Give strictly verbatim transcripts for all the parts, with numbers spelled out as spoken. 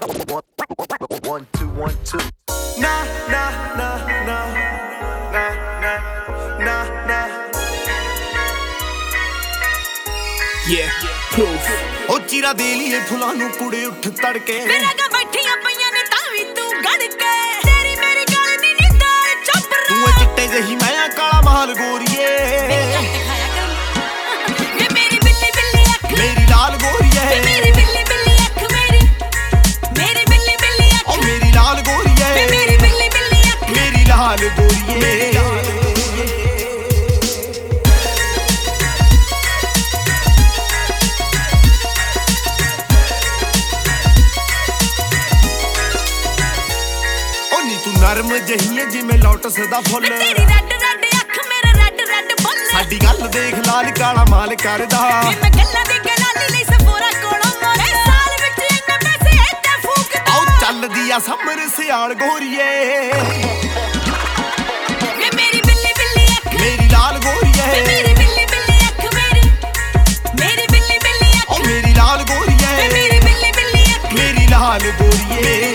One, two, one, two. Nah, nah, nah, nah, nah, nah, nah, nah. Yeah, proof. ਉਹ ਚੀਰਾ ਦੇ ਲਈਏ ਫੁੱਲਾਂ ਨੂੰ ਕੁੜੇ ਉੱਠ ਤੜਕੇ ਮੇਰਾ ਗਾ ਬੈਠੀਆਂ ਪਈਆਂ ਨੇ ਤਾਂ ਵੀ ਤੂੰ ਗੜ ਕੇ ਤੇਰੀ ਮੇਰੀ ਗੱਲ ਨਹੀਂ ਨਿੰਦਾ ਚੱਪਰਾ ਤੂੰ ਐ ਚਿੱਟੇ ਜਿਹੀ ਮੈਂ ਆ ਕਾਲਾ ਮਾਲ ਗੋਰੀਏ ਵੇ ਮੇਰੀ ਬਿੱਲੀ ਬਿੱਲੀ ਅੱਖ ਮੇਰੀ ਲਾਲ ਗੋਰੀਏ ਮੇਰੀ ਬਿੱਲੀ ਬਿੱਲੀ ਅੱਖ ਮੇਰੀ ਮੇਰੀ ਬਿੱਲੀ ਬਿੱਲੀ ਅੱਖ ਉਹ ਮੇਰੀ ਲਾਲ ਗੋਰੀਏ ਵੇ ਮੇਰੀ ਬਿੱਲੀ ਬਿੱਲੀ ਅੱਖ ਮੇਰੀ ਲਾਲ ਗੋਰੀਏ ਤੂੰ ਨਰਮ ਜਹੀਏ ਜਿਵੇਂ ਲੋਟਸ ਦਾ ਫੁੱਲ ਤੇਰੀ ਰੈੱਡ ਰੈੱਡ ਅੱਖ ਮੇਰਾ ਰੈੱਡ ਰੈੱਡ ਫੁੱਲ ਸਾਡੀ ਗੱਲ ਦੇਖ ਲਾਲ ਕਾਲਾ ਮਾਲ ਕਰਦਾ ਵੇ ਮੈਂ ਗੱਲਾਂ ਦੀ ਗਲਾਲੀ ਲਈ ਸਫੋਰਾ ਕੋਲੋਂ ਮੋਰੇ ਸਾਲ ਵਿੱਚ ਇੰਨੇ ਪੈਸੇ ਇੱਥੇ ਫੂਕਦਾ ਆਉ ਚੱਲਦੀ ਆ ਸਮਰ ਸਿਆਲ ਗੋਰੀਏ ਵੇ ਮੇਰੀ ਬਿੱਲੀ ਬਿੱਲੀ ਅੱਖ ਮੇਰੀ ਲਾਲ ਗੋਰੀਏ ਵੇ ਮੇਰੀ ਬਿੱਲੀ ਬਿੱਲੀ ਅੱਖ ਮੇਰੀ ਮੇਰੀ ਬਿੱਲੀ ਬਿੱਲੀ ਅੱਖ ਉਹ ਮੇਰੀ ਲਾਲ ਗੋਰੀਏ ਵੇ ਮੇਰੀ ਬਿੱਲੀ ਬਿੱਲੀ ਅੱਖ ਮੇਰੀ ਲਾਲ ਗੋਰੀਏ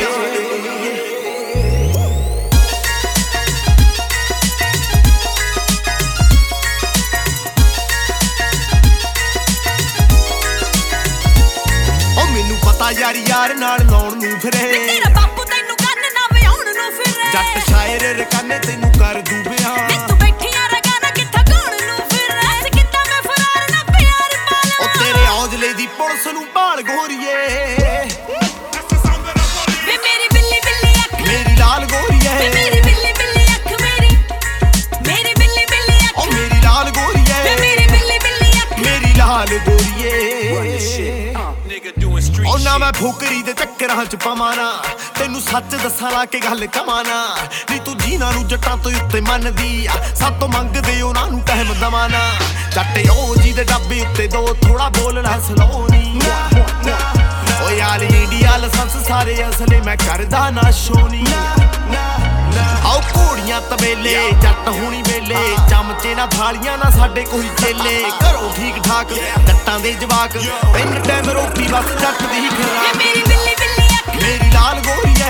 ਯਾਰ ਯਾਰ ਨਾਲ ਲਾਉਣ ਨੂੰ ਫਿਰੇ ਤੇਰਾ ਬਾਪੂ ਤੈਨੂੰ ਕੰਨ ਨਾ ਵਿਆਉਣ ਨੂੰ ਫਿਰੇ ਜੱਟ ਸ਼ਾਇਰ ਰਕਾਨੇ ਤੈਨੂੰ ਕਰ ਦੂ ਬਿਆਨ ਤੂੰ ਬੈਠੀਆਂ ਰਗਾਨਾ ਕਿੱਥਾ ਗਾਉਣ ਨੂੰ ਫਿਰੇ ਐਸ ਕਿੱਦਾਂ ਮੈਂ ਫਰਾਰ ਨਾ ਪਿਆਰ ਪਾਲਾ ਉਹ ਤੇਰੇ ਔਜਲੇ ਦੀ ਪੁਲਿਸ ਨੂੰ ਭਾਲ ਗੋਰੀਏ ਵੇ ਮੇਰੀ ਬਿੱਲੀ ਬਿੱਲੀ ਅੱਖ ਮੇਰੀ ਲਾਲ ਗੋਰੀਏ ਵੇ ਮੇਰੀ ਬਿੱਲੀ ਬਿੱਲੀ ਅੱਖ ਮੇਰੀ ਮੇਰੀ ਬਿੱਲੀ ਬਿੱਲੀ ਅੱਖ ਉਹ ਮੇਰੀ ਲਾਲ ਗੋਰੀਏ ਵੇ ਮੇਰੀ ਬਿੱਲੀ ਬਿੱਲੀ ਅੱਖ ਮੇਰੀ ਲਾਲ ਗੋਰੀਏ ਉਹ ਨਾ ਮੈਂ ਫੋਕਰੀ ਦੇ ਚੱਕਰਾਂ ਚ ਪਵਾਂ ਨਾ ਤੈਨੂੰ ਸੱਚ ਦੱਸਾਂ ਲਾ ਕੇ ਗੱਲ ਕਵਾਂ ਨਾ ਨੀ ਤੂੰ ਜੀਨਾ ਨੂੰ ਜੱਟਾਂ ਤੋਂ ਉੱਤੇ ਮੰਨਦੀ ਆ ਸਾਤੋਂ ਮੰਗਦੇ ਉਹਨਾਂ ਨੂੰ ਕਹਿਮ ਦਵਾਂ ਨਾ ਜੱਟ ਉਹ ਜੀ ਦੇ ਡੱਬੇ ਉੱਤੇ ਦੋ ਥੋੜਾ ਬੋਲਣਾ ਸਲੋਨੀ ਓ ਯਾਰ ਇੰਡੀਆ ਲਾਇਸੈਂਸ ਸਾਰੇ ਅਸਲੇ ਮੈਂ ਕਰਦਾ ਨਾ ਸ਼ੋਨੀ ਆਓ ਘੋੜੀਆਂ ਤਵੇਲੇ ਜੱਟ ਹੋਣੀ ਵੇਲੇ ਚਮਚੇ ਨਾ ਥਾਲੀਆਂ ਨਾ ਸਾਡੇ ਕੋਈ ਚੇਲੇ ਘਰੋਂ ਠੀਕ ਠਾਕ ਜੱਟਾਂ ਦੇ ਜਵਾਕ ਤਿੰਨ ਟਾਈਮ ਰੋਟੀ ਬਸ ਜੱਟ ਦੀ ਵੇ ਖਰਾਕ ਮੇਰੀ ਬਿੱਲੀ ਬਿੱਲੀ ਅੱਖ ਮੇਰੀ ਲਾਲ ਗੋਰੀਏ